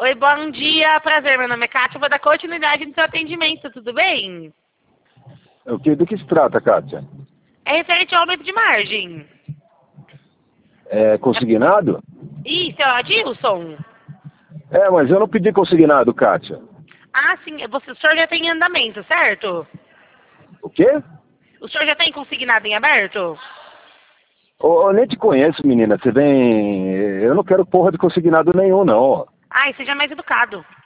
Oi, bom dia, prazer. Meu nome é Kátia, vou dar continuidade no seu atendimento, tudo bem? Do que se trata, Kátia? É referente ao aumento de margem. É consignado? Isso, é o Adilson? É, mas eu não pedi consignado, Kátia. Ah, sim, o senhor já tem em andamento, certo? O quê? O senhor já tem consignado em aberto? Eu nem te conheço, menina. Você vem... Eu não quero porra de consignado nenhum, não. Ai, seja mais educado.